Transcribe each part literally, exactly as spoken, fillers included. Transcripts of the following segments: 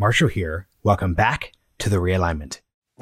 Marshall here. Welcome back to The Realignment.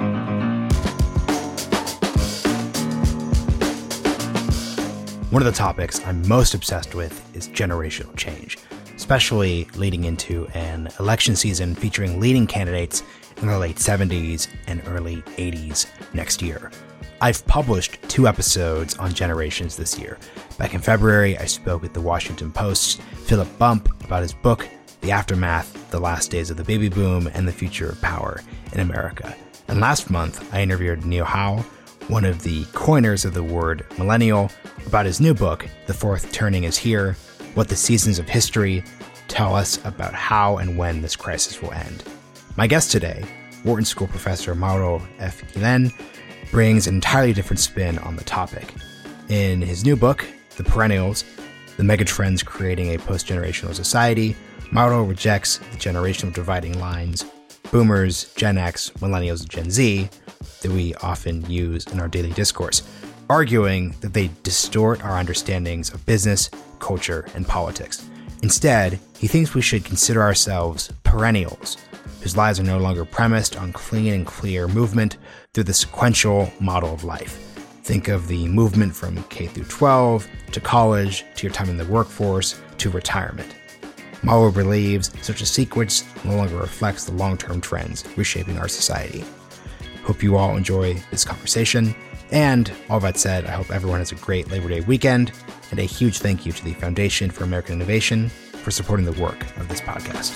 One of the topics I'm most obsessed with is generational change, especially leading into an election season featuring leading candidates in the late seventies and early eighties next year. I've published two episodes on generations this year. Back in February, I spoke with the Washington Post's Philip Bump about his book, The Aftermath, The Last Days of the Baby Boom and the Future of Power in America. And last month, I interviewed Neil Howe, one of the coiners of the word millennial, about his new book, The Fourth Turning is Here, What the Seasons of History Tell Us About How and When This Crisis Will End. My guest today, Wharton School professor Mauro F. Guillen, brings an entirely different spin on the topic. In his new book, The Perennials, The Megatrends Creating a Post-Generational Society, Mauro rejects the generational dividing lines, boomers, Gen X, millennials, and Gen Z, that we often use in our daily discourse, arguing that they distort our understandings of business, culture, and politics. Instead, he thinks we should consider ourselves perennials, whose lives are no longer premised on clean and clear movement through the sequential model of life. Think of the movement from K through twelve, to college, to your time in the workforce, to retirement. Mauro believes such a sequence no longer reflects the long-term trends reshaping our society. Hope you all enjoy this conversation. And all that said, I hope everyone has a great Labor Day weekend, and a huge thank you to the Foundation for American Innovation for supporting the work of this podcast.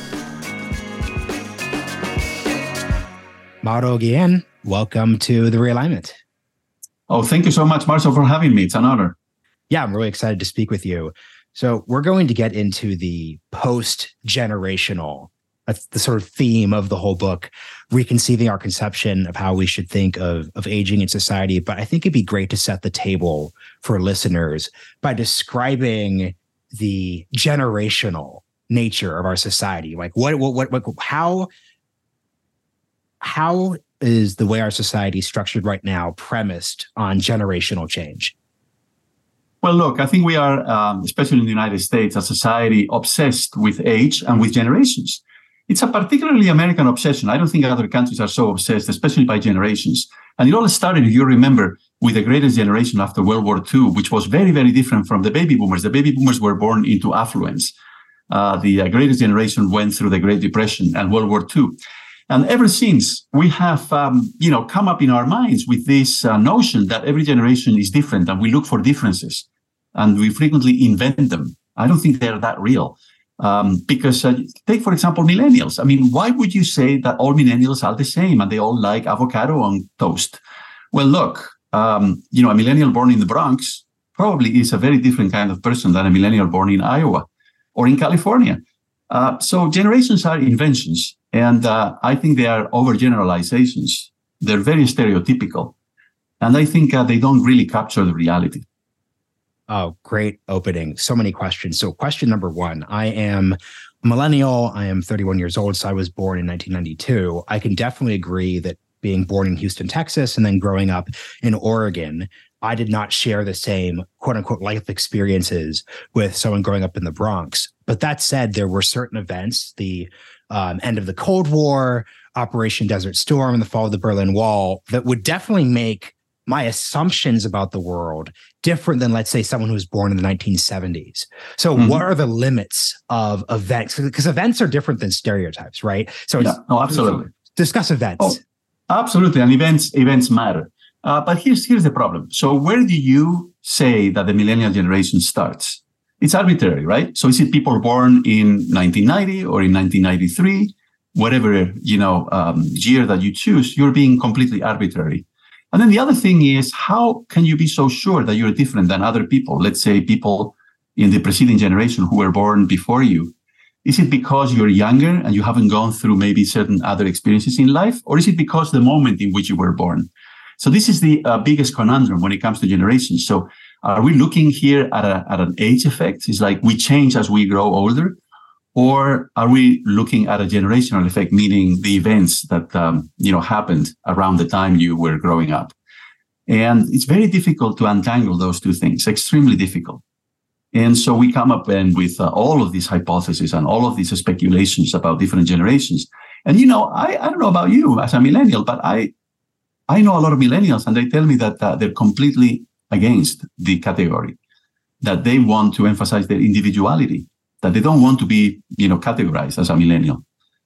Mauro Guillen, welcome to The Realignment. Oh, thank you so much, Marshall, for having me. It's an honor. Yeah, I'm really excited to speak with you. So we're going to get into the post-generational, that's the sort of theme of the whole book, reconceiving our conception of how we should think of, of aging in society. But I think it'd be great to set the table for listeners by describing the generational nature of our society. Like what, what, what, what how, how is the way our society is structured right now premised on generational change? Well, look, I think we are, um, especially in the United States, a society obsessed with age and with generations. It's a particularly American obsession. I don't think other countries are so obsessed, especially by generations. And it all started, if you remember, with the greatest generation after World War Two, which was very, very different from the baby boomers. The baby boomers were born into affluence. Uh, the uh, greatest generation went through the Great Depression and World War Two. And ever since, we have, um, you know, come up in our minds with this uh, notion that every generation is different and we look for differences. And we frequently invent them. I don't think they're that real. Um, because uh, take, for example, millennials. I mean, why would you say that all millennials are the same and they all like avocado on toast? Well, look, um, you know, a millennial born in the Bronx probably is a very different kind of person than a millennial born in Iowa or in California. Uh, so generations are inventions. And uh, I think they are overgeneralizations. They're very stereotypical. And I think uh, they don't really capture the reality. Oh, great opening. So many questions. So question number one, I am a millennial. I am thirty-one years old. So I was born in nineteen ninety-two. I can definitely agree that being born in Houston, Texas, and then growing up in Oregon, I did not share the same quote unquote life experiences with someone growing up in the Bronx. But that said, there were certain events, the um, end of the Cold War, Operation Desert Storm, and the fall of the Berlin Wall, that would definitely make my assumptions about the world different than, let's say, someone who was born in the nineteen seventies. So mm-hmm. What are the limits of events? Because events are different than stereotypes, right? So yeah, no, absolutely. Discuss events. Oh, absolutely. And events events matter. Uh, but here's here's the problem. So where do you say that the millennial generation starts? It's arbitrary, right? So is it people born in nineteen ninety or in nineteen ninety-three? Whatever, you know, um, year that you choose, you're being completely arbitrary. And then the other thing is, how can you be so sure that you're different than other people? Let's say people in the preceding generation who were born before you. Is it because you're younger and you haven't gone through maybe certain other experiences in life? Or is it because the moment in which you were born? So this is the uh, biggest conundrum when it comes to generations. So are we looking here at, a, at an age effect? It's like we change as we grow older. Or are we looking at a generational effect, meaning the events that um, you know happened around the time you were growing up? And it's very difficult to untangle those two things, extremely difficult. And so we come up then with uh, all of these hypotheses and all of these speculations about different generations. And, you know, I, I don't know about you as a millennial, but I I know a lot of millennials, and they tell me that uh, they're completely against the category, that they want to emphasize their individuality, that they don't want to be, you know, categorized as a millennial.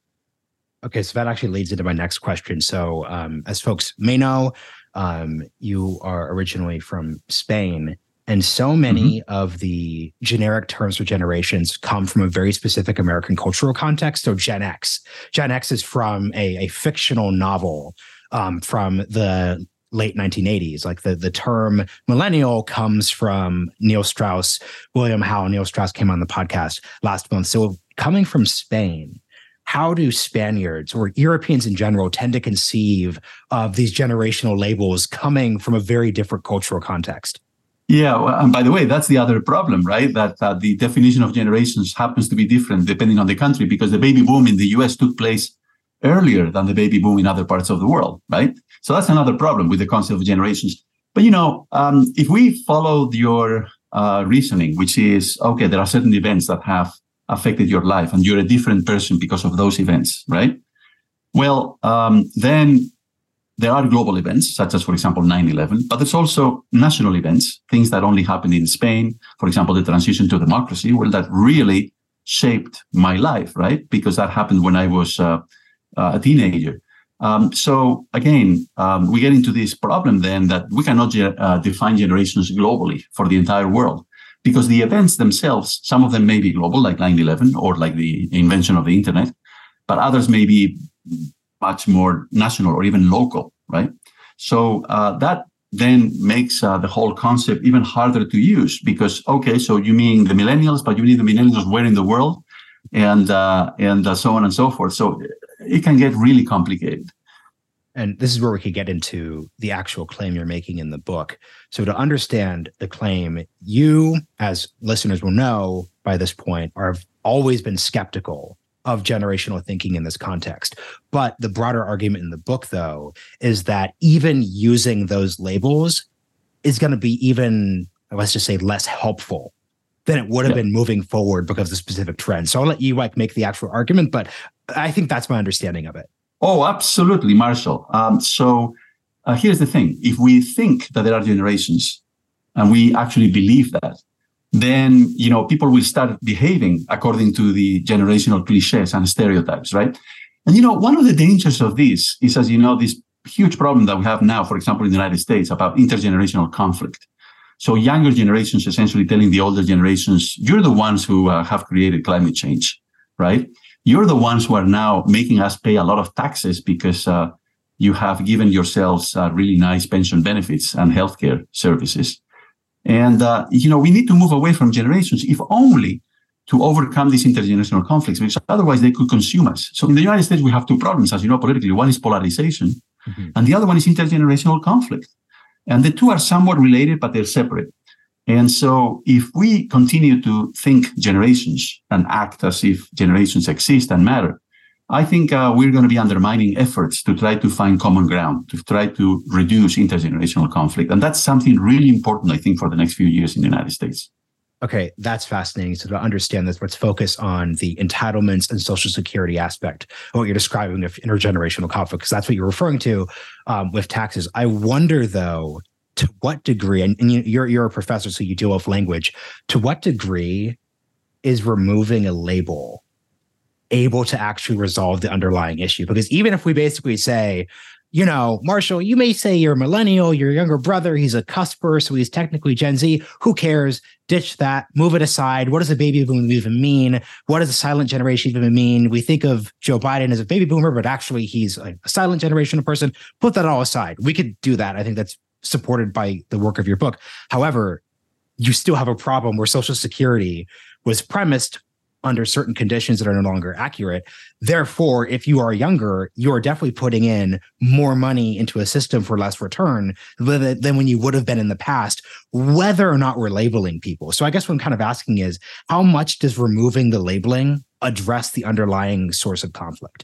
Okay, so that actually leads into my next question. So um, as folks may know, um, you are originally from Spain, and so many mm-hmm. of the generic terms for generations come from a very specific American cultural context. So Gen X. Gen X is from a, a fictional novel um, from the late nineteen eighties. Like the, the term millennial comes from Neil Strauss, William Howe. Neil Strauss came on the podcast last month. So coming from Spain, how do Spaniards or Europeans in general tend to conceive of these generational labels coming from a very different cultural context? Yeah, well, and by the way, that's the other problem, right? That uh, the definition of generations happens to be different depending on the country, because the baby boom in the U S took place earlier than the baby boom in other parts of the world, right? So that's another problem with the concept of generations. But, you know, um, if we followed your uh, reasoning, which is, okay, there are certain events that have affected your life and you're a different person because of those events, right? Well, um, then there are global events, such as, for example, nine eleven, but there's also national events, things that only happened in Spain, for example, the transition to democracy, well, that really shaped my life, right? Because that happened when I was uh, uh, a teenager. Um, so again, um, we get into this problem then that we cannot ge- uh, define generations globally for the entire world, because the events themselves, some of them may be global, like nine eleven, or like the invention of the internet, but others may be much more national or even local, right? So uh, that then makes uh, the whole concept even harder to use, because, okay, so you mean the millennials, but you need the millennials where in the world, and uh, and uh, so on and so forth. So it can get really complicated. And this is where we could get into the actual claim you're making in the book. So to understand the claim, you, as listeners will know by this point, are, have always been skeptical of generational thinking in this context. But the broader argument in the book, though, is that even using those labels is going to be even, let's just say, less helpful than it would have yeah. been moving forward because of the specific trend. So I'll let you like make the actual argument, but I think that's my understanding of it. Oh, absolutely, Marshall. Um, so uh, here's the thing. If we think that there are generations and we actually believe that, then, you know, people will start behaving according to the generational cliches and stereotypes, right? And, you know, one of the dangers of this is, as you know, this huge problem that we have now, for example, in the United States, about intergenerational conflict. So younger generations essentially telling the older generations, you're the ones who uh, have created climate change, right? You're the ones who are now making us pay a lot of taxes because uh, you have given yourselves uh, really nice pension benefits and healthcare services. And, uh, you know, we need to move away from generations, if only to overcome these intergenerational conflicts, because otherwise they could consume us. So in the United States, we have two problems, as you know, politically. One is polarization, mm-hmm. and the other one is intergenerational conflict. And the two are somewhat related, but they're separate. And so if we continue to think generations and act as if generations exist and matter, I think uh, we're going to be undermining efforts to try to find common ground, to try to reduce intergenerational conflict. And that's something really important, I think, for the next few years in the United States. Okay, that's fascinating. So to understand this, let's focus on the entitlements and Social Security aspect of what you're describing of intergenerational conflict, because that's what you're referring to um, with taxes. I wonder, though, to what degree, and, and you're you're a professor, so you deal with language, to what degree is removing a label able to actually resolve the underlying issue? Because even if we basically say, you know, Marshall, you may say you're a millennial, your younger brother, he's a cusper, so he's technically Gen Z. Who cares? Ditch that, move it aside. What does a baby boom even mean? What does a silent generation even mean? We think of Joe Biden as a baby boomer, but actually he's a silent generational person. Put that all aside. We could do that. I think that's supported by the work of your book. However, you still have a problem where Social Security was premised under certain conditions that are no longer accurate. Therefore, if you are younger, you're definitely putting in more money into a system for less return than when you would have been in the past, whether or not we're labeling people. So I guess what I'm kind of asking is, how much does removing the labeling address the underlying source of conflict?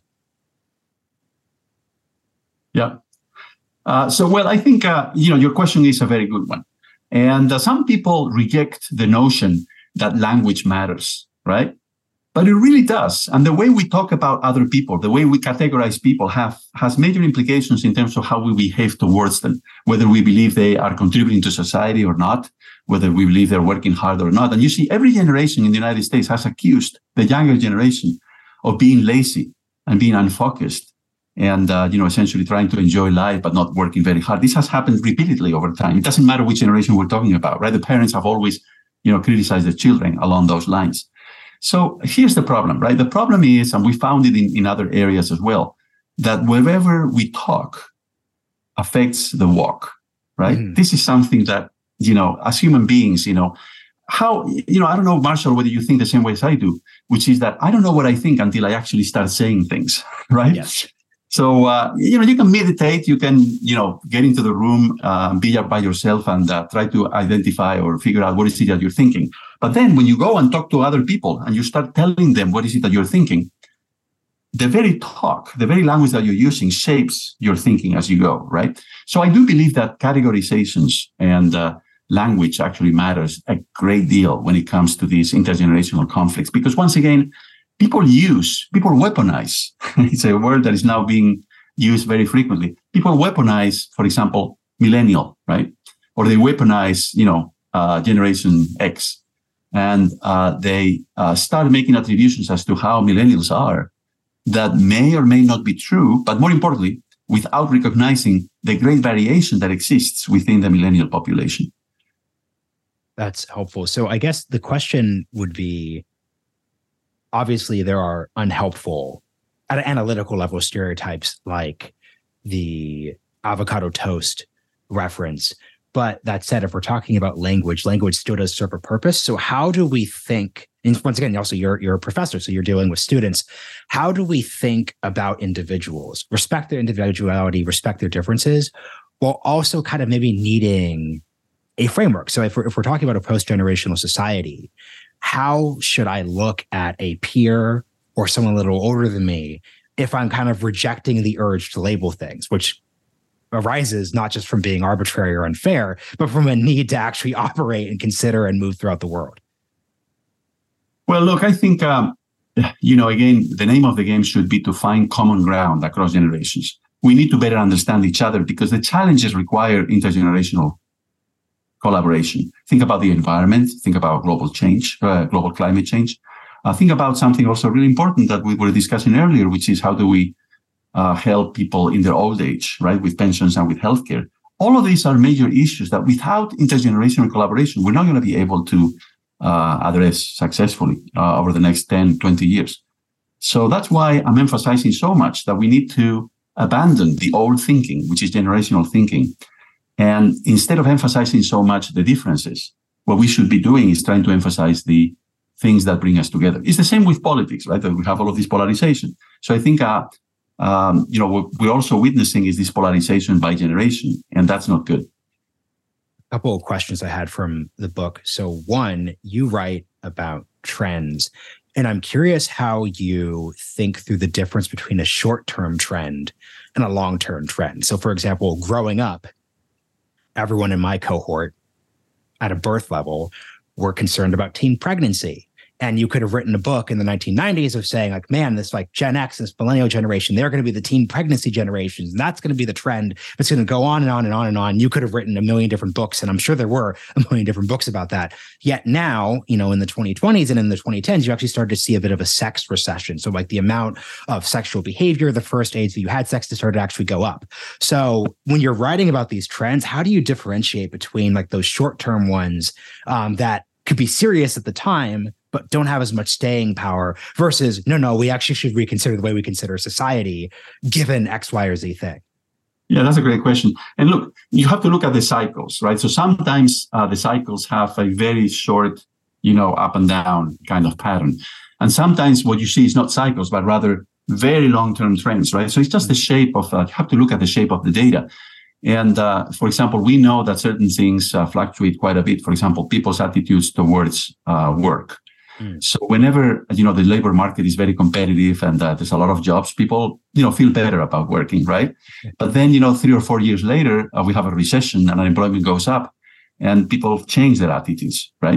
Yeah. Uh, so, well, I think, uh, you know, your question is a very good one. And uh, some people reject the notion that language matters, right? But it really does. And the way we talk about other people, the way we categorize people have has major implications in terms of how we behave towards them, whether we believe they are contributing to society or not, whether we believe they're working hard or not. And you see, every generation in the United States has accused the younger generation of being lazy and being unfocused and, uh, you know, essentially trying to enjoy life but not working very hard. This has happened repeatedly over time. It doesn't matter which generation we're talking about, right? The parents have always, you know, criticized the children along those lines. So here's the problem, right? The problem is, and we found it in, in other areas as well, that wherever we talk affects the walk, right? Mm. This is something that, you know, as human beings, you know, how, you know, I don't know, Marshall, whether you think the same way as I do, which is that I don't know what I think until I actually start saying things, right? Yes. So, uh, you know, you can meditate, you can, you know, get into the room, uh, be by yourself and uh, try to identify or figure out what is it that you're thinking. But then when you go and talk to other people and you start telling them what is it that you're thinking, the very talk, the very language that you're using shapes your thinking as you go, right? So I do believe that categorizations and uh, language actually matters a great deal when it comes to these intergenerational conflicts. Because once again, people use, people weaponize. It's a word that is now being used very frequently. People weaponize, for example, millennial, right? Or they weaponize, you know, uh, Generation X. And uh, they uh, start making attributions as to how millennials are that may or may not be true, but more importantly, without recognizing the great variation that exists within the millennial population. That's helpful. So I guess the question would be, obviously there are unhelpful, at an analytical level, stereotypes like the avocado toast reference. But that said, if we're talking about language, language still does serve a purpose. So how do we think, and once again, also you're, you're a professor, so you're dealing with students. How do we think about individuals, respect their individuality, respect their differences, while also kind of maybe needing a framework? So if we're, if we're talking about a post-generational society, how should I look at a peer or someone a little older than me if I'm kind of rejecting the urge to label things, which arises not just from being arbitrary or unfair, but from a need to actually operate and consider and move throughout the world? Well, look, I think, um, you know, again, the name of the game should be to find common ground across generations. We need to better understand each other because the challenges require intergenerational collaboration. Think about the environment, think about global change, uh, global climate change. Uh, think about something also really important that we were discussing earlier, which is how do we Uh, help people in their old age, right, with pensions and with healthcare. All of these are major issues that without intergenerational collaboration, we're not going to be able to uh, address successfully uh, over the next ten, twenty years. So that's why I'm emphasizing so much that we need to abandon the old thinking, which is generational thinking. And instead of emphasizing so much the differences, what we should be doing is trying to emphasize the things that bring us together. It's the same with politics, right? That we have all of this polarization. So I think uh, Um, you know, what we're also witnessing is this polarization by generation, and that's not good. A couple of questions I had from the book. So one, you write about trends, and I'm curious how you think through the difference between a short-term trend and a long-term trend. So for example, growing up, everyone in my cohort at a birth level were concerned about teen pregnancy. And you could have written a book in the nineteen nineties of saying like, man, this like Gen X, this millennial generation, they're going to be the teen pregnancy generations. And that's going to be the trend. It's going to go on and on and on and on. You could have written a million different books. And I'm sure there were a million different books about that. Yet now, you know, in the twenty twenties and in the twenty tens, you actually started to see a bit of a sex recession. So like the amount of sexual behavior, the first age that you had sex to start to actually go up. So when you're writing about these trends, how do you differentiate between like those short-term ones um, that could be serious at the time, but don't have as much staying power versus, no, no, we actually should reconsider the way we consider society given X, Y, or Z thing? Yeah, that's a great question. And look, you have to look at the cycles, right? So sometimes uh, the cycles have a very short, you know, up and down kind of pattern. And sometimes what you see is not cycles, but rather very long-term trends, right? So it's just the shape of, uh, you have to look at the shape of the data. And uh, for example, we know that certain things uh, fluctuate quite a bit. For example, people's attitudes towards uh, work. Mm. So whenever, you know, the labor market is very competitive and uh, there's a lot of jobs, people, you know, feel better about working, right? Okay. But then, you know, three or four years later, uh, we have a recession and unemployment goes up and people change their attitudes, right?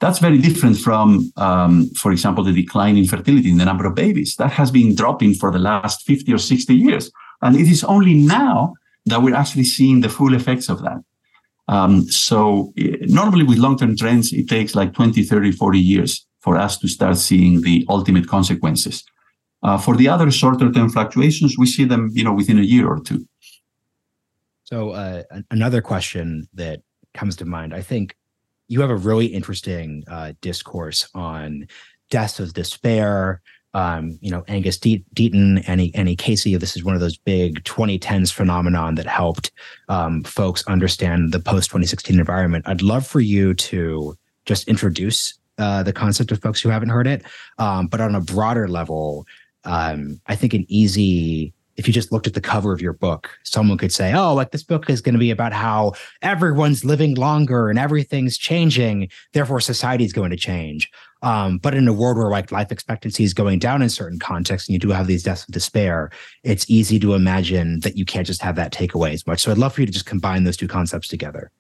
That's very different from, um, for example, the decline in fertility in the number of babies. That has been dropping for the last fifty or sixty years. And it is only now that we're actually seeing the full effects of that. Um, so normally with long-term trends, it takes like twenty, thirty, forty years for us to start seeing the ultimate consequences. Uh, for the other shorter-term fluctuations, we see them, you know, within a year or two. So uh, another question that comes to mind, I think you have a really interesting uh, discourse on deaths of despair. Um, you know, Angus De- Deaton, Annie, Annie Casey, this is one of those big twenty tens phenomenon that helped um, folks understand the post twenty sixteen environment. I'd love for you to just introduce uh, the concept of folks who haven't heard it. Um, but on a broader level, um, I think an easy, if you just looked at the cover of your book, someone could say, oh, like this book is going to be about how everyone's living longer and everything's changing, therefore society is going to change. Um, but in a world where like life expectancy is going down in certain contexts and you do have these deaths of despair, it's easy to imagine that you can't just have that takeaway as much. So I'd love for you to just combine those two concepts together.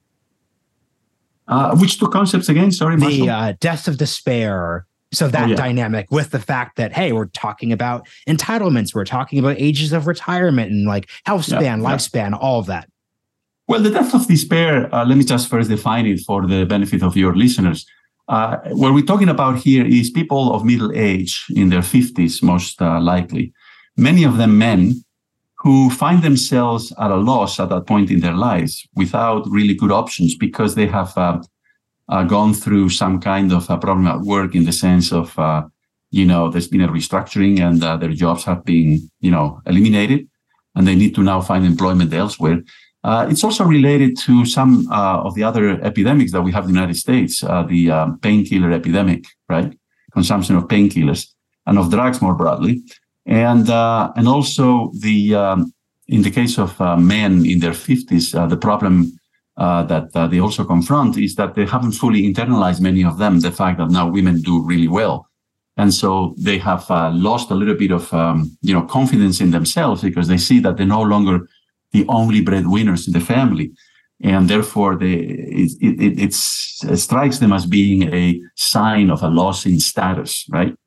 Uh, which two concepts again? Sorry, Marshall. The uh, deaths of despair. So that oh, yeah. dynamic with the fact that, hey, we're talking about entitlements, we're talking about ages of retirement and like health span, yeah, lifespan, yeah. all of that. Well, the death of despair, uh, let me just first define it for the benefit of your listeners. Uh, what we're talking about here is people of middle age in their fifties, most uh, likely. Many of them men who find themselves at a loss at that point in their lives without really good options because they have uh, uh, gone through some kind of a problem at work in the sense of, uh, you know, there's been a restructuring and uh, their jobs have been, you know, eliminated and they need to now find employment elsewhere. Uh, it's also related to some uh, of the other epidemics that we have in the United States, uh, the uh, painkiller epidemic, right? Consumption of painkillers and of drugs more broadly. And uh, and also the um, in the case of uh, men in their fifties, uh, the problem uh, that uh, they also confront is that they haven't fully internalized, many of them, the fact that now women do really well. And so they have uh, lost a little bit of um, you know confidence in themselves because they see that they're no longer the only breadwinners in the family, and therefore they it, it, it's, it strikes them as being a sign of a loss in status, right?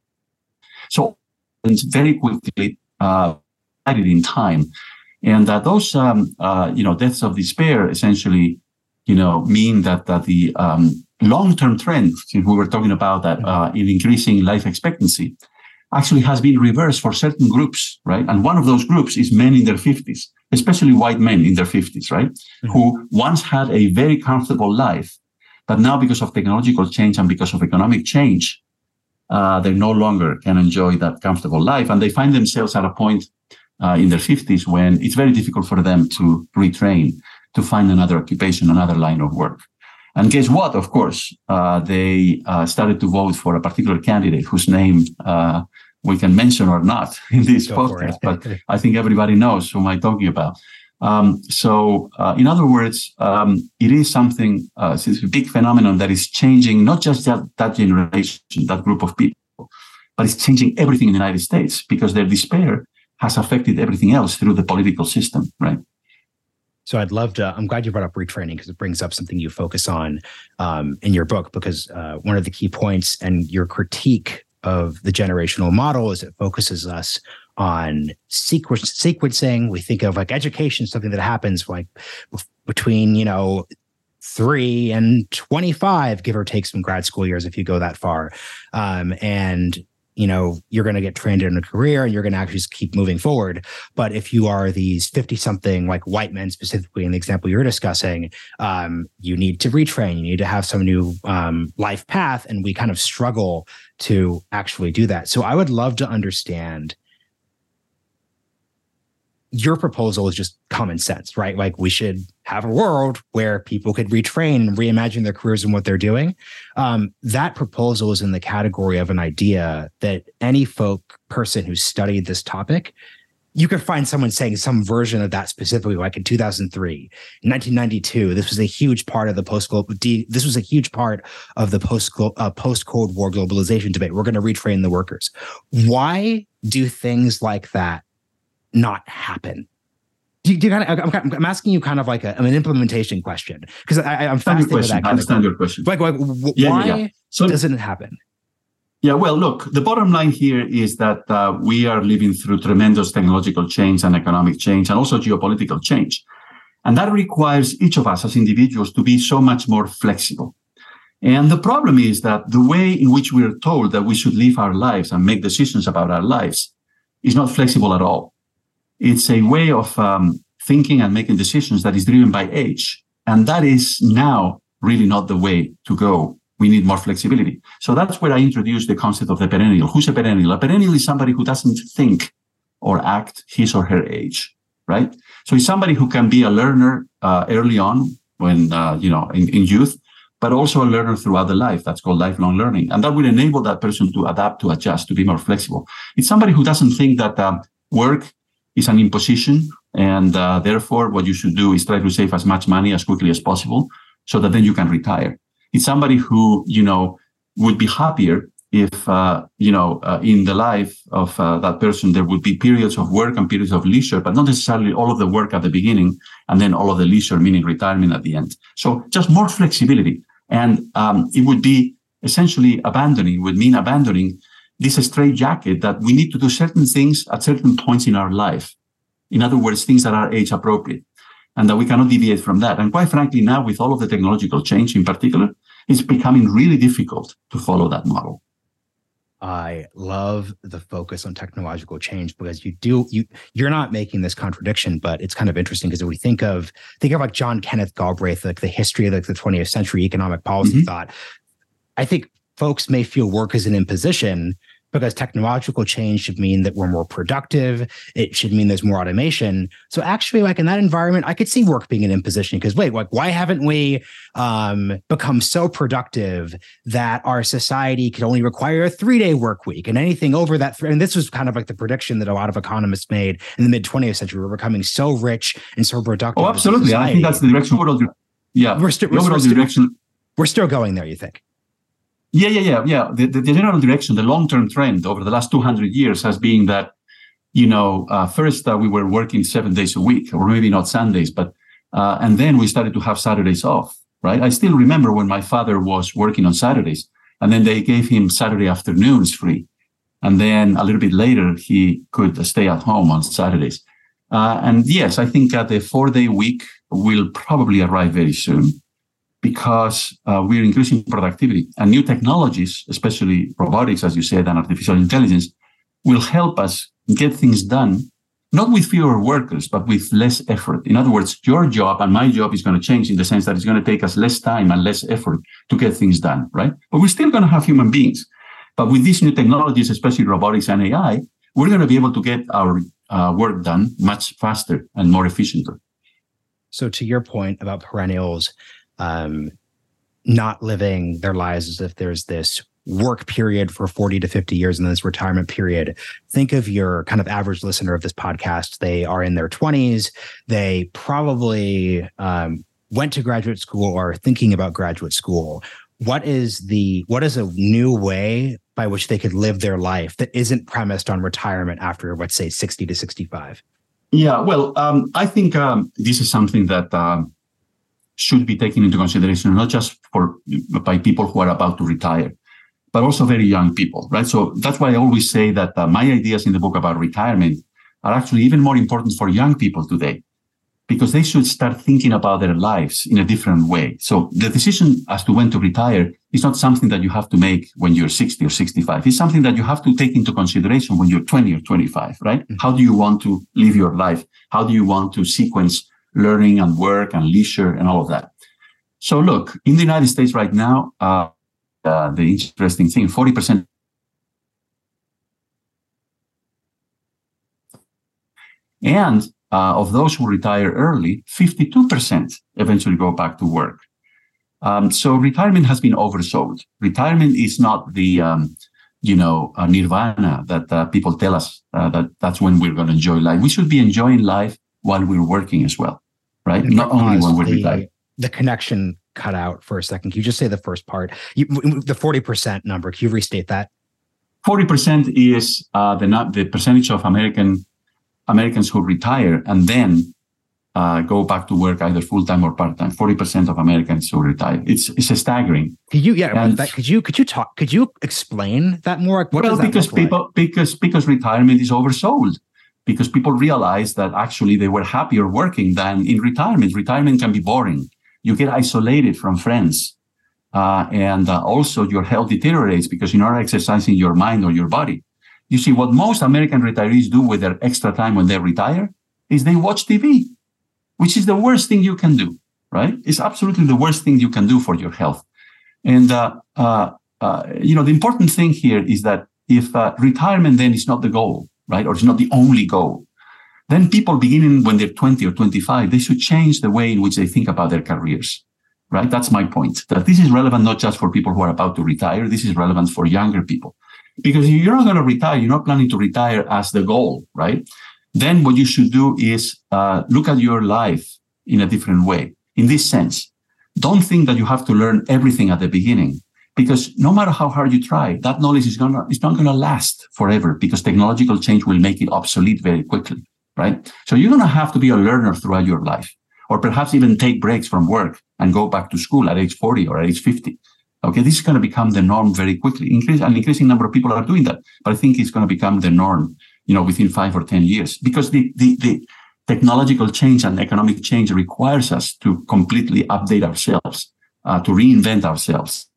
So it's very quickly uh, added in time, and that those um, uh, you know deaths of despair essentially you know mean that that the um, long-term trend, since we were talking about that uh, in increasing life expectancy, actually has been reversed for certain groups, right? And one of those groups is men in their fifties, especially white men in their fifties, right? Mm-hmm. Who once had a very comfortable life, but now because of technological change and because of economic change, uh, they no longer can enjoy that comfortable life. And they find themselves at a point uh, in their fifties when it's very difficult for them to retrain, to find another occupation, another line of work. And guess what? Of course, uh, they uh, started to vote for a particular candidate whose name uh, we can mention or not in this Go podcast, but I think everybody knows whom I'm talking about. Um, so, uh, in other words, um, it is something, uh, it's a big phenomenon that is changing not just that, that generation, that group of people, but it's changing everything in the United States because their despair has affected everything else through the political system, right? So I'd love to, I'm glad you brought up retraining because it brings up something you focus on um, in your book, because uh, one of the key points and your critique of the generational model is it focuses us on sequ- sequencing. We think of like education, something that happens like between, you know, three and twenty-five, give or take some grad school years if you go that far. Um, and you know, you're going to get trained in a career and you're going to actually just keep moving forward. But if you are these fifty something, like white men, specifically in the example you're discussing, um, you need to retrain, you need to have some new um, life path. And we kind of struggle to actually do that. So I would love to understand, your proposal is just common sense, right? Like we should have a world where people could retrain and reimagine their careers and what they're doing. Um, that proposal is in the category of an idea that any folk person who studied this topic, you could find someone saying some version of that specifically, like in two thousand three, in nineteen ninety-two. This was a huge part of the post this was a huge part of the post uh, post Cold War globalization debate. We're going to retrain the workers. Why do things like that not happen? do you, do you kind of, I'm, I'm asking you kind of like a, an implementation question, because I'm fascinated with that. I understand your question. Like, like w- yeah, why yeah, yeah. So, doesn't it happen? Yeah, well, look, the bottom line here is that uh, we are living through tremendous technological change and economic change and also geopolitical change. And that requires each of us as individuals to be so much more flexible. And the problem is that the way in which we are told that we should live our lives and make decisions about our lives is not flexible at all. It's a way of um, thinking and making decisions that is driven by age. And that is now really not the way to go. We need more flexibility. So that's where I introduced the concept of the perennial. Who's a perennial? A perennial is somebody who doesn't think or act his or her age, right? So it's somebody who can be a learner uh, early on when, uh, you know, in, in youth, but also a learner throughout the life. That's called lifelong learning. And that will enable that person to adapt, to adjust, to be more flexible. It's somebody who doesn't think that um, work is an imposition, and uh, therefore what you should do is try to save as much money as quickly as possible so that then you can retire. It's somebody who, you know, would be happier if, uh, you know, uh, in the life of uh, that person, there would be periods of work and periods of leisure, but not necessarily all of the work at the beginning and then all of the leisure, meaning retirement at the end. So just more flexibility. And um, it would be essentially abandoning, would mean abandoning this straitjacket that we need to do certain things at certain points in our life. In other words, things that are age appropriate, and that we cannot deviate from that. And quite frankly, now with all of the technological change in particular, it's becoming really difficult to follow that model. I love the focus on technological change, because you do, you, you're not making this contradiction, but it's kind of interesting because when we think of, think of like John Kenneth Galbraith, like the history of like the twentieth century economic policy mm-hmm. thought. I think folks may feel work is an imposition because technological change should mean that we're more productive. It should mean there's more automation. So actually, like in that environment, I could see work being an imposition, because wait, like why haven't we um, become so productive that our society could only require a three-day work week, and anything over that? Th- and this was kind of like the prediction that a lot of economists made in the mid twentieth century. We're becoming so rich and so productive. Oh, absolutely. I think that's the direction. Yeah, we're still, we're, overall we're, direction. Still, we're still going there, you think? Yeah, yeah, yeah, yeah. The, the, the general direction, the long-term trend over the last two hundred years has been that, you know, uh, first uh, we were working seven days a week, or maybe not Sundays, but, uh, and then we started to have Saturdays off, right? I still remember when my father was working on Saturdays, and then they gave him Saturday afternoons free. And then a little bit later, he could stay at home on Saturdays. Uh, and yes, I think uh, the four-day week will probably arrive very soon, because uh, we're increasing productivity, and new technologies, especially robotics, as you said, and artificial intelligence, will help us get things done, not with fewer workers, but with less effort. In other words, your job and my job is going to change in the sense that it's going to take us less time and less effort to get things done, right? But we're still going to have human beings. But with these new technologies, especially robotics and A I, we're going to be able to get our uh, work done much faster and more efficiently. So to your point about perennials, Um, not living their lives as if there's this work period for forty to fifty years and then this retirement period. Think of your kind of average listener of this podcast. They are in their twenties. They probably um, went to graduate school or are thinking about graduate school. What is the what is a new way by which they could live their life that isn't premised on retirement after, let's say, sixty to sixty-five? Yeah, well, um, I think um, this is something that um, should be taken into consideration, not just for by people who are about to retire, but also very young people, right? So that's why I always say that uh, my ideas in the book about retirement are actually even more important for young people today, because they should start thinking about their lives in a different way. So the decision as to when to retire is not something that you have to make when you're sixty or sixty-five. It's something that you have to take into consideration when you're twenty or twenty-five, right? Mm-hmm. How do you want to live your life? How do you want to sequence learning and work and leisure and all of that? So look, in the United States right now, uh, uh, the interesting thing, forty percent and uh, of those who retire early, fifty-two percent eventually go back to work. Um, so retirement has been oversold. Retirement is not the, um, you know, uh, nirvana that uh, people tell us uh, that that's when we're going to enjoy life. We should be enjoying life while we're working as well, right? And not only when we're the, retired. The connection cut out for a second. Can you just say the first part? You, the forty percent number, can you restate that? forty percent is uh, the, the percentage of American Americans who retire and then uh, go back to work either full-time or part-time. forty percent of Americans will retire. It's it's a staggering. Could you, yeah, And- that, could you, could you talk, could you explain that more? Like, what well, does that because look like? people because because retirement is oversold. Because people realize that actually they were happier working than in retirement. Retirement can be boring. You get isolated from friends. Uh, and uh, also your health deteriorates because you're not exercising your mind or your body. You see, what most American retirees do with their extra time when they retire is they watch T V, which is the worst thing you can do, right? It's absolutely the worst thing you can do for your health. And, uh, uh, uh, you know, the important thing here is that if uh, retirement then is not the goal, right, or it's not the only goal, then people beginning when they're twenty or twenty-five, they should change the way in which they think about their careers, right? That's my point, that this is relevant not just for people who are about to retire, this is relevant for younger people. Because if you're not going to retire, you're not planning to retire as the goal, right? Then what you should do is uh, look at your life in a different way. In this sense, don't think that you have to learn everything at the beginning, because no matter how hard you try, that knowledge is gonna it's not gonna last forever, because technological change will make it obsolete very quickly, right? So you're gonna have to be a learner throughout your life, or perhaps even take breaks from work and go back to school at age forty or at age fifty. Okay, this is going to become the norm very quickly. Increase, an increasing number of people are doing that, but I think it's going to become the norm, you know, within five or ten years, because the the, the technological change and economic change requires us to completely update ourselves, uh, to reinvent ourselves.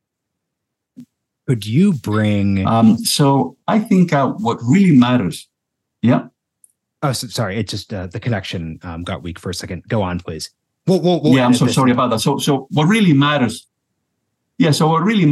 Could you bring? Um, so I think uh, what really matters, yeah. Oh, so, sorry, it just uh, the connection um, got weak for a second. Go on, please. We'll, we'll, we'll yeah, I'm so this sorry in. about that. So, so what really matters? Yeah, so what really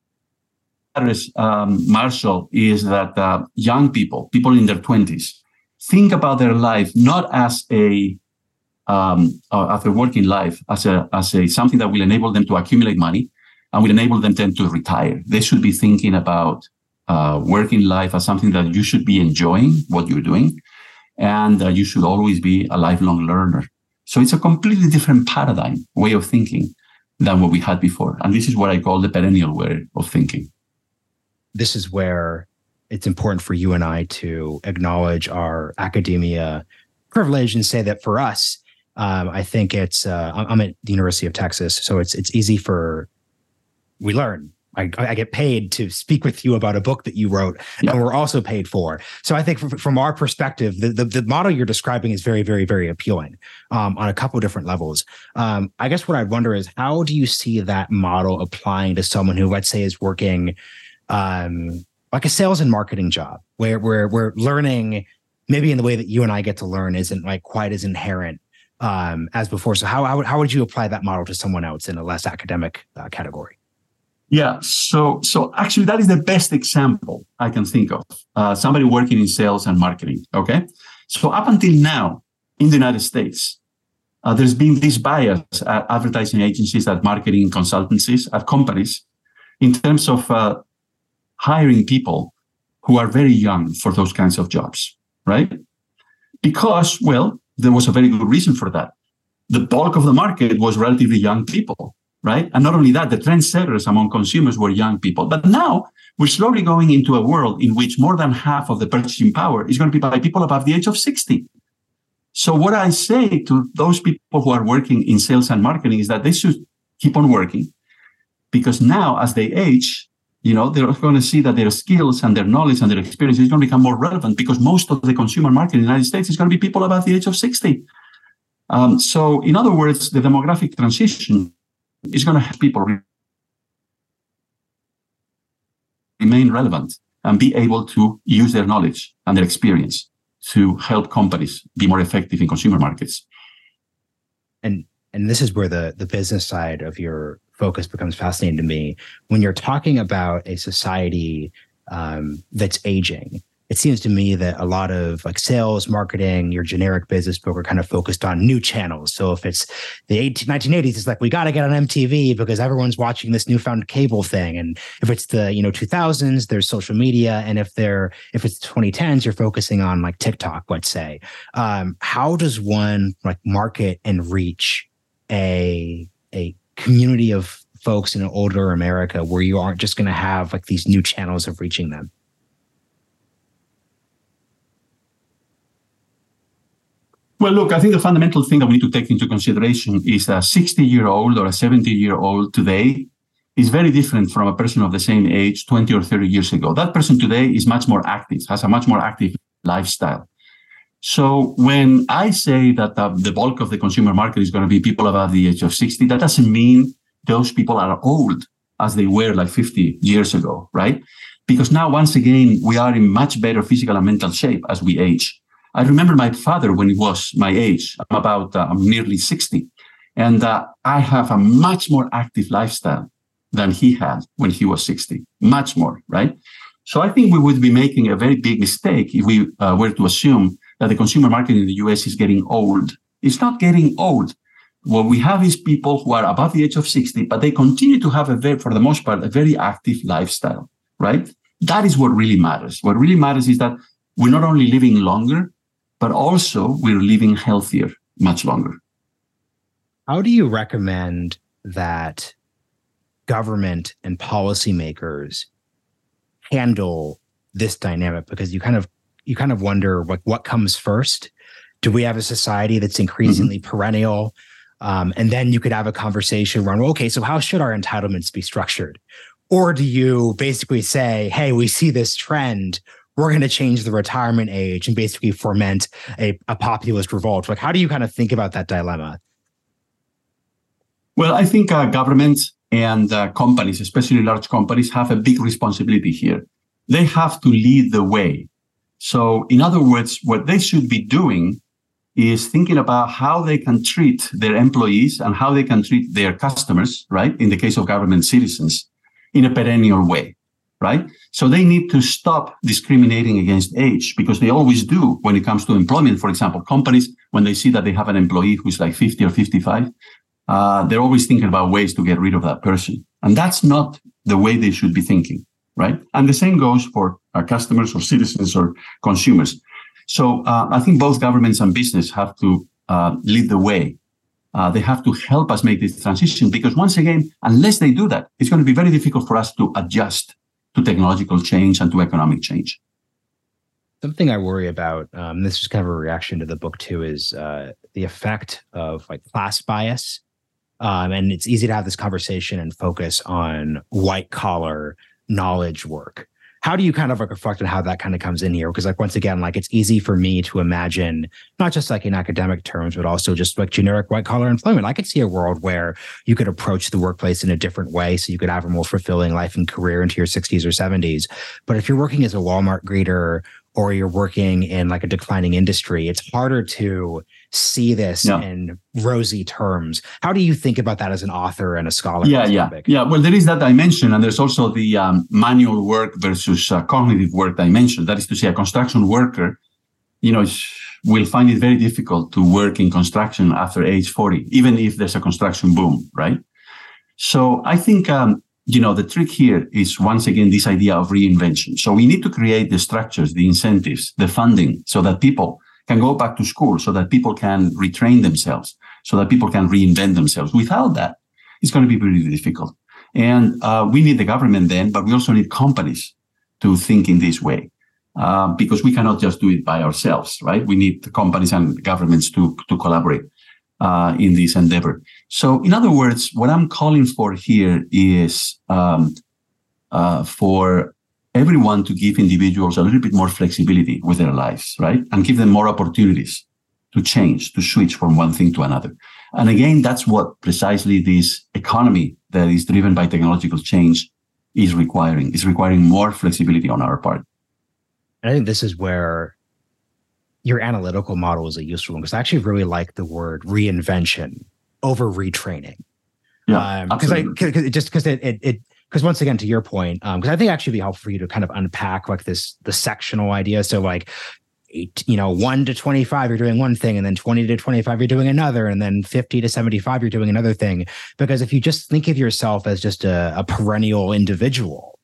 matters, um, Marshall, is that uh, young people, people in their twenties, think about their life not as a um, uh, as a working life, as a as a something that will enable them to accumulate money and will enable them then to retire. They should be thinking about uh, working life as something that you should be enjoying what you're doing, and uh, you should always be a lifelong learner. So it's a completely different paradigm, way of thinking, than what we had before. And this is what I call the perennial way of thinking. This is where it's important for you and I to acknowledge our academia privilege and say that for us, um, I think it's, uh, I'm at the University of Texas, so it's it's easy for, we learn. I, I get paid to speak with you about a book that you wrote, yeah. and we're also paid for. So I think from, from our perspective, the, the, the model you're describing is very, very, very appealing um, on a couple of different levels. Um, I guess what I wonder is, how do you see that model applying to someone who, let's say, is working um, like a sales and marketing job, where we're, we're learning maybe in the way that you and I get to learn isn't like quite as inherent um, as before. So how, how, how would you apply that model to someone else in a less academic uh, category? Yeah, so so actually that is the best example I can think of. Uh, somebody working in sales and marketing, okay? So up until now, in the United States, uh, there's been this bias at advertising agencies, at marketing consultancies, at companies, in terms of uh, hiring people who are very young for those kinds of jobs, right? Because, well, there was a very good reason for that. The bulk of the market was relatively young people. Right? And not only that, the trendsetters among consumers were young people. But now we're slowly going into a world in which more than half of the purchasing power is going to be by people above the age of sixty. So what I say to those people who are working in sales and marketing is that they should keep on working, because now as they age, you know, they're going to see that their skills and their knowledge and their experience is going to become more relevant, because most of the consumer market in the United States is going to be people above the age of sixty. Um, so in other words, the demographic transition is going to have people re- remain relevant and be able to use their knowledge and their experience to help companies be more effective in consumer markets. And and this is where the, the business side of your focus becomes fascinating to me. When you're talking about a society um, that's aging, it seems to me that a lot of like sales, marketing, your generic business book are kind of focused on new channels. So if it's the nineteen eighties, it's like, we got to get on M T V because everyone's watching this newfound cable thing. And if it's the, you know, two thousands, there's social media. And if they're, if it's twenty tens, you're focusing on like TikTok, let's say. Um, how does one like market and reach a, a community of folks in an older America where you aren't just going to have like these new channels of reaching them? Well, look, I think the fundamental thing that we need to take into consideration is a sixty-year-old or a seventy-year-old today is very different from a person of the same age twenty or thirty years ago. That person today is much more active, has a much more active lifestyle. So when I say that uh, the bulk of the consumer market is going to be people above the age of sixty, that doesn't mean those people are old as they were like fifty years ago, right? Because now, once again, we are in much better physical and mental shape as we age. I remember my father when he was my age. I'm about, uh, I'm nearly sixty. And uh, I have a much more active lifestyle than he had when he was sixty, much more, right? So I think we would be making a very big mistake if we uh, were to assume that the consumer market in the U S is getting old. It's not getting old. What we have is people who are above the age of sixty, but they continue to have, a very, for the most part, a very active lifestyle, right? That is what really matters. What really matters is that we're not only living longer, but also we're living healthier much longer. How do you recommend that government and policymakers handle this dynamic? Because you kind of you kind of wonder what what comes first. Do we have a society that's increasingly mm-hmm. perennial? Um, and then you could have a conversation around, well, okay, so how should our entitlements be structured? Or do you basically say, hey, we see this trend, we're going to change the retirement age and basically foment a, a populist revolt? Like, how do you kind of think about that dilemma? Well, I think uh, governments and uh, companies, especially large companies, have a big responsibility here. They have to lead the way. So, in other words, what they should be doing is thinking about how they can treat their employees and how they can treat their customers, right? In the case of government citizens, in a perennial way, right? So they need to stop discriminating against age, because they always do when it comes to employment. For example, companies, when they see that they have an employee who's like fifty or fifty-five, uh, they're always thinking about ways to get rid of that person. And that's not the way they should be thinking, right? And the same goes for our customers or citizens or consumers. So uh, I think both governments and business have to uh, lead the way. Uh, they have to help us make this transition, because once again, unless they do that, it's going to be very difficult for us to adjust to technological change and to economic change. Something I worry about, um, this is kind of a reaction to the book too, is uh, the effect of like class bias. Um, and it's easy to have this conversation and focus on white collar knowledge work. How do you kind of like reflect on how that kind of comes in here? Because like, once again, like it's easy for me to imagine, not just like in academic terms, but also just like generic white collar employment. I could see a world where you could approach the workplace in a different way, so you could have a more fulfilling life and career into your sixties or seventies. But if you're working as a Walmart greeter, or you're working in like a declining industry, it's harder to see this yeah. in rosy terms. How do you think about that as an author and a scholar? Yeah, yeah, topic? yeah. Well, there is that dimension, and there's also the um, manual work versus uh, cognitive work dimension. That is to say, a construction worker, you know, will find it very difficult to work in construction after age forty, even if there's a construction boom, right? So I think, um, you know, the trick here is, once again, this idea of reinvention. So we need to create the structures, the incentives, the funding, so that people can go back to school, so that people can retrain themselves, so that people can reinvent themselves. Without that, it's going to be really difficult. And uh, we need the government then, but we also need companies to think in this way, uh, because we cannot just do it by ourselves, right? We need the companies and governments to, to collaborate uh, in this endeavor. So in other words, what I'm calling for here is um, uh, for everyone to give individuals a little bit more flexibility with their lives, right? And give them more opportunities to change, to switch from one thing to another. And again, that's what precisely this economy that is driven by technological change is requiring. It's requiring more flexibility on our part. And I think this is where your analytical model is a useful one, because I actually really like the word reinvention over retraining. Yeah, because um, I cause just because it it it because once again, to your point, because um, I think actually it'd be helpful for you to kind of unpack like this the sectional idea. So like, eight, you know, one to twenty-five, you're doing one thing, and then twenty to twenty-five, you're doing another, and then fifty to seventy-five, you're doing another thing. Because if you just think of yourself as just a, a perennial individual,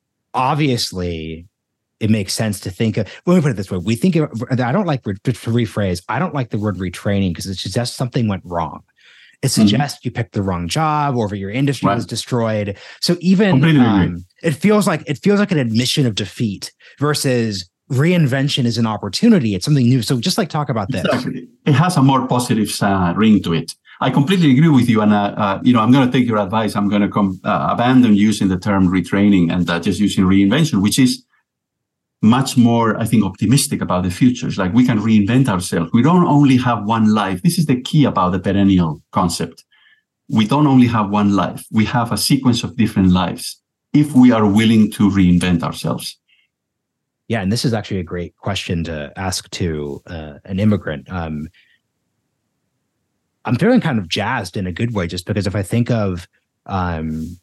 obviously it makes sense to think of, let me put it this way. We think of, I don't like, to rephrase, I don't like the word retraining, because it suggests something went wrong. It suggests mm-hmm. you picked the wrong job, or your industry right. was destroyed. So even um, it feels like it feels like an admission of defeat versus reinvention is an opportunity. It's something new. So just like talk about this. Exactly. It has a more positive uh, ring to it. I completely agree with you. And, uh, uh, you know, I'm going to take your advice. I'm going to com- uh, abandon using the term retraining and uh, just using reinvention, which is much more, I think, optimistic about the future. It's like we can reinvent ourselves. We don't only have one life. This is the key about the perennial concept. We don't only have one life. We have a sequence of different lives if we are willing to reinvent ourselves. Yeah, and this is actually a great question to ask to uh, an immigrant. Um, I'm feeling kind of jazzed in a good way, just because if I think of um,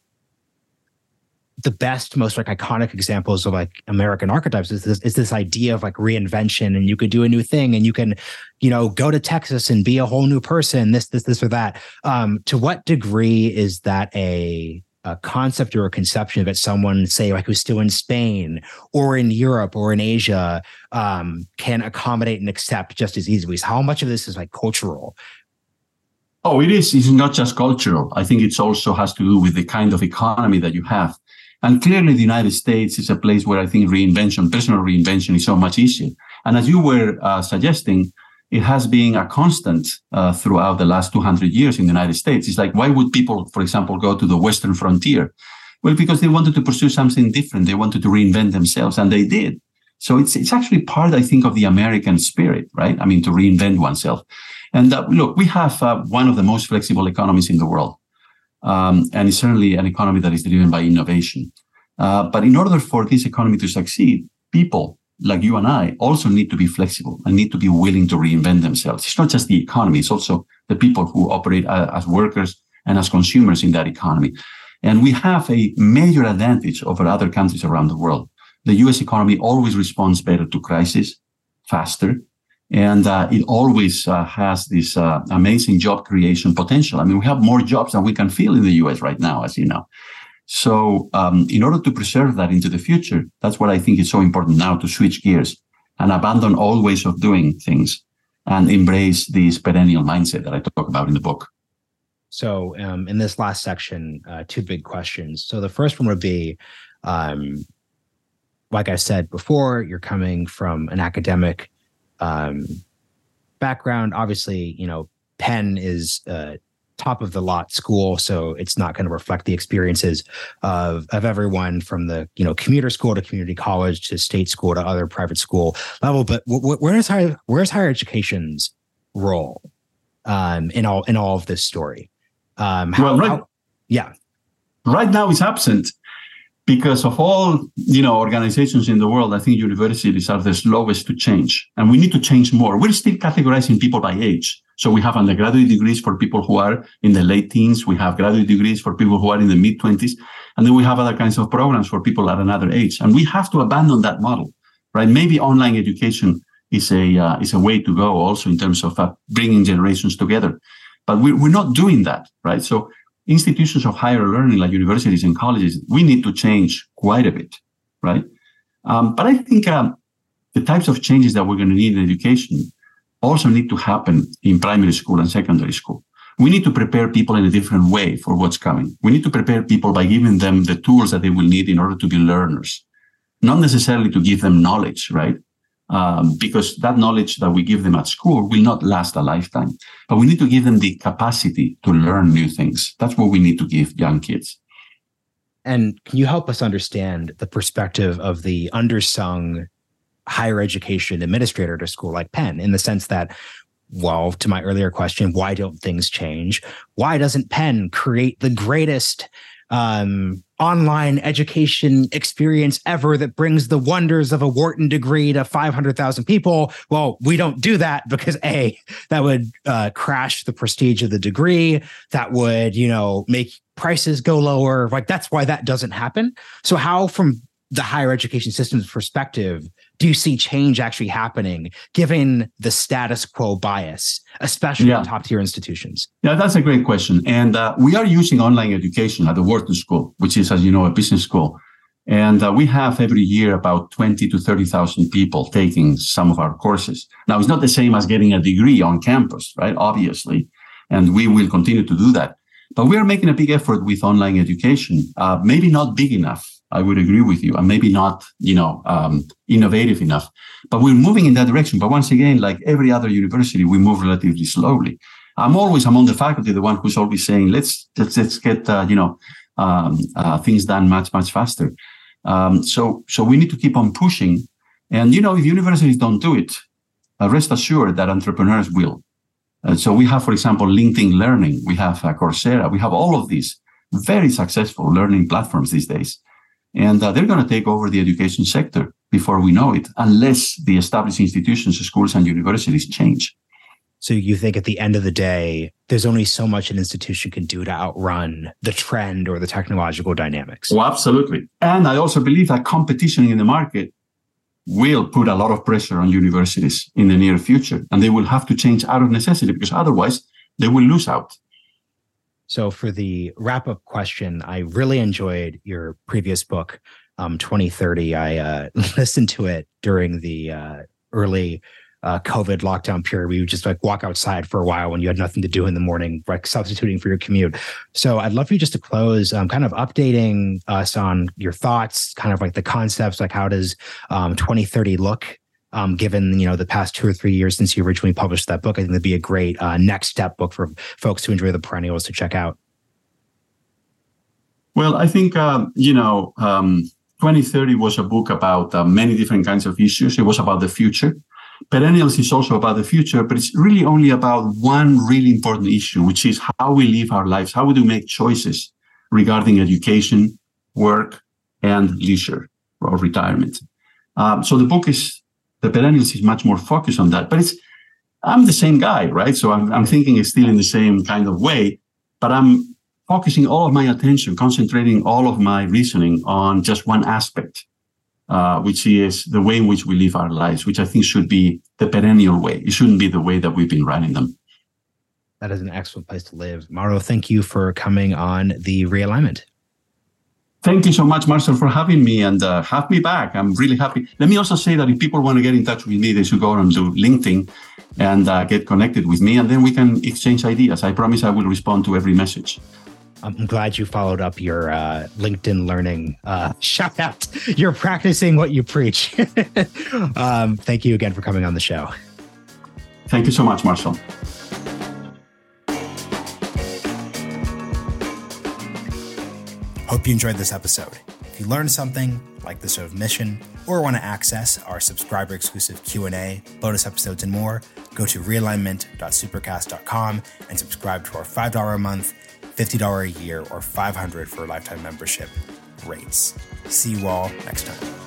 the best, most like iconic examples of like American archetypes, is this, is this idea of like reinvention, and you could do a new thing, and you can, you know, go to Texas and be a whole new person, this, this, this, or that. Um, to what degree is that a a concept or a conception that someone, say, like who's still in Spain or in Europe or in Asia, um, can accommodate and accept just as easily? So how much of this is like cultural? Oh, it is. It's not just cultural. I think it also has to do with the kind of economy that you have. And clearly the United States is a place where I think reinvention, personal reinvention is so much easier. And as you were uh, suggesting, it has been a constant uh, throughout the last two hundred years in the United States. It's like, why would people, for example, go to the Western frontier? Well, because they wanted to pursue something different. They wanted to reinvent themselves, and they did. So it's it's actually part, I think, of the American spirit, right? I mean, to reinvent oneself. And uh, look, we have uh, one of the most flexible economies in the world. Um, and it's certainly an economy that is driven by innovation. Uh, but in order for this economy to succeed, people like you and I also need to be flexible and need to be willing to reinvent themselves. It's not just the economy, it's also the people who operate uh, as workers and as consumers in that economy. And we have a major advantage over other countries around the world. The U S economy always responds better to crisis, faster, and uh, it always uh, has this uh, amazing job creation potential. I mean, we have more jobs than we can fill in the U S right now, as you know. So um, in order to preserve that into the future, that's what I think is so important now, to switch gears and abandon old ways of doing things and embrace this perennial mindset that I talk about in the book. So um, in this last section, uh, two big questions. So the first one would be, um, like I said before, you're coming from an academic um, background. Obviously, you know, Penn is uh, top of the lot school, so it's not going to reflect the experiences of of everyone from the, you know, commuter school to community college to state school to other private school level. But w- w- where is higher where's higher education's role um, in all in all of this story? Um, how, well, right, how, yeah, right now it's absent because of all, you know, organizations in the world. I think universities are the slowest to change, and we need to change more. We're still categorizing people by age. So we have undergraduate degrees for people who are in the late teens. We have graduate degrees for people who are in the mid twenties. And then we have other kinds of programs for people at another age. And we have to abandon that model, right? Maybe online education is a uh, is a way to go also in terms of uh, bringing generations together. But we're, we're not doing that, right? So institutions of higher learning like universities and colleges, we need to change quite a bit, right? Um, but I think um, the types of changes that we're going to need in education also need to happen in primary school and secondary school. We need to prepare people in a different way for what's coming. We need to prepare people by giving them the tools that they will need in order to be learners, not necessarily to give them knowledge, right? Um, because that knowledge that we give them at school will not last a lifetime. But we need to give them the capacity to learn new things. That's what we need to give young kids. And can you help us understand the perspective of the undersung higher education administrator at a school like Penn, in the sense that, well, to my earlier question, why don't things change? Why doesn't Penn create the greatest um, online education experience ever that brings the wonders of a Wharton degree to five hundred thousand people? Well, we don't do that because A, that would uh, crash the prestige of the degree. That would, you know, make prices go lower. Like, that's why that doesn't happen. So how, from the higher education system's perspective, do you see change actually happening given the status quo bias, especially yeah. in top tier institutions? Yeah, that's a great question. And uh, we are using online education at the Wharton School, which is, as you know, a business school. And uh, we have every year about twenty to thirty thousand people taking some of our courses. Now, it's not the same as getting a degree on campus, right? Obviously. And we will continue to do that. But we are making a big effort with online education, uh, maybe not big enough. I would agree with you, and maybe not, you know, um, innovative enough. But we're moving in that direction. But once again, like every other university, we move relatively slowly. I'm always among the faculty, the one who's always saying, let's let's, let's get uh, you know um, uh, things done much much faster. Um, so so we need to keep on pushing. And you know, if universities don't do it, uh, rest assured that entrepreneurs will. Uh, so we have, for example, LinkedIn Learning. We have uh, Coursera. We have all of these very successful learning platforms these days. And uh, they're going to take over the education sector before we know it, unless the established institutions, schools, and universities change. So you think at the end of the day, there's only so much an institution can do to outrun the trend or the technological dynamics? Oh, absolutely. And I also believe that competition in the market will put a lot of pressure on universities in the near future. And they will have to change out of necessity, because otherwise they will lose out. So for the wrap-up question, I really enjoyed your previous book, um, twenty thirty. I uh, listened to it during the uh, early uh, COVID lockdown period. We would just like walk outside for a while when you had nothing to do in the morning, like substituting for your commute. So I'd love for you just to close, um, kind of updating us on your thoughts, kind of like the concepts, like how does um, twenty thirty look? Um, given, you know, the past two or three years since you originally published that book, I think that'd be a great uh, next step book for folks who enjoy the perennials to check out. Well, I think, uh, you know, um, twenty thirty was a book about uh, many different kinds of issues. It was about the future. Perennials is also about the future, but it's really only about one really important issue, which is how we live our lives, how we do make choices regarding education, work, and leisure or retirement. Um, so the book is, The Perennials is much more focused on that, but it's, I'm the same guy, right? So I'm, I'm thinking it's still in the same kind of way, but I'm focusing all of my attention, concentrating all of my reasoning on just one aspect, uh, which is the way in which we live our lives, which I think should be the perennial way. It shouldn't be the way that we've been running them. That is an excellent place to live. Mauro, thank you for coming on The Realignment. Thank you so much, Marcel, for having me, and uh, have me back. I'm really happy. Let me also say that if people want to get in touch with me, they should go on to LinkedIn and uh, get connected with me, and then we can exchange ideas. I promise I will respond to every message. I'm glad you followed up your uh, LinkedIn Learning uh, shout out. You're practicing what you preach. um, thank you again for coming on the show. Thank you so much, Marcel. Hope you enjoyed this episode. If you learned something, like the show of mission, or want to access our subscriber-exclusive Q and A, bonus episodes, and more, go to realignment dot supercast dot com and subscribe to our five dollars a month, fifty dollars a year, or five hundred dollars for a lifetime membership rates. See you all next time.